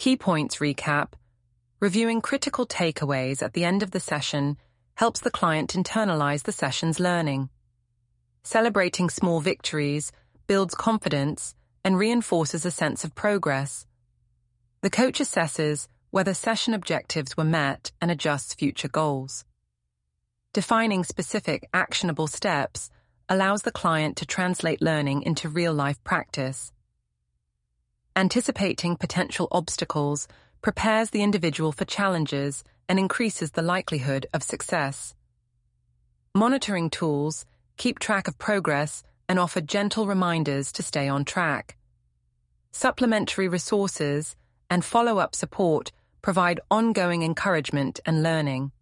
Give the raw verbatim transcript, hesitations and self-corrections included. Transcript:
key points recap, reviewing critical takeaways at the end of the session helps the client internalize the session's learning. Celebrating small victories builds confidence and reinforces a sense of progress. The coach assesses whether session objectives were met and adjusts future goals. Defining specific, actionable steps allows the client to translate learning into real-life practice. Anticipating potential obstacles prepares the individual for challenges and increases the likelihood of success. Monitoring tools keep track of progress and offer gentle reminders to stay on track. Supplementary resources and follow-up support provide ongoing encouragement and learning.